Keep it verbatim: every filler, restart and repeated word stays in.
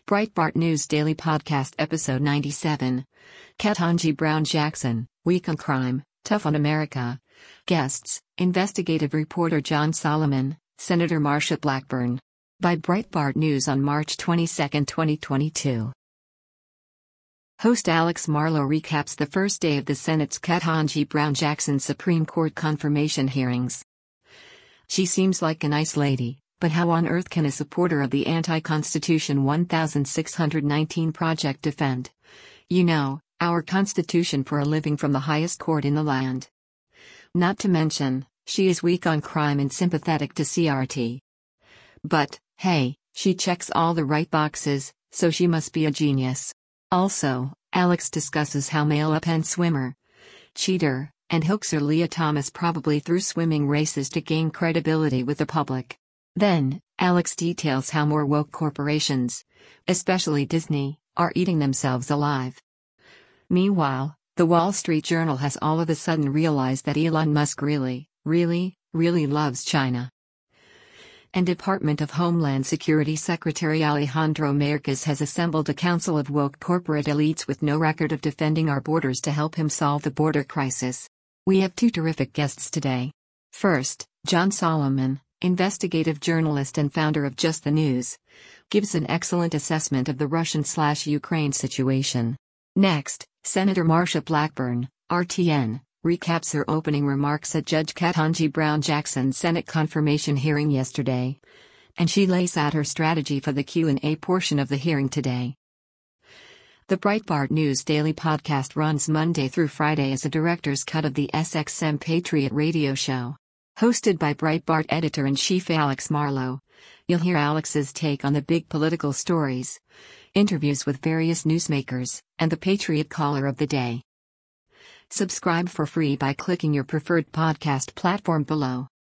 Breitbart News Daily Podcast Episode ninety-seven. Ketanji Brown Jackson, Week on Crime, Tough on America. Guests, investigative reporter John Solomon, Senator Marsha Blackburn. By Breitbart News on March twenty-second, twenty twenty-two. Host Alex Marlow recaps the first day of the Senate's Ketanji Brown Jackson Supreme Court confirmation hearings. She seems like a nice lady, but how on earth can a supporter of the anti-Constitution sixteen nineteen project defend, you know, our Constitution for a living from the highest court in the land? Not to mention, she is weak on crime and sympathetic to C R T. But, hey, she checks all the right boxes, so she must be a genius. Also, Alex discusses how male Penn swimmer, cheater, and hoaxer Lia Thomas probably threw swimming races to gain credibility with the public. Then, Alex details how more woke corporations, especially Disney, are eating themselves alive. Meanwhile, the Wall Street Journal has all of a sudden realized that Elon Musk really, really, really loves China. And Department of Homeland Security Secretary Alejandro Mayorkas has assembled a council of woke corporate elites with no record of defending our borders to help him solve the border crisis. We have two terrific guests today. First, John Solomon, investigative journalist and founder of Just the News, gives an excellent assessment of the Russian-slash-Ukraine situation. Next, Senator Marsha Blackburn, R T N, recaps her opening remarks at Judge Ketanji Brown Jackson's Senate confirmation hearing yesterday, and she lays out her strategy for the Q and A portion of the hearing today. The Breitbart News Daily Podcast runs Monday through Friday as a director's cut of the S X M Patriot radio show. Hosted by Breitbart editor-in-chief Alex Marlow, you'll hear Alex's take on the big political stories, interviews with various newsmakers, and the Patriot Caller of the Day. Subscribe for free by clicking your preferred podcast platform below.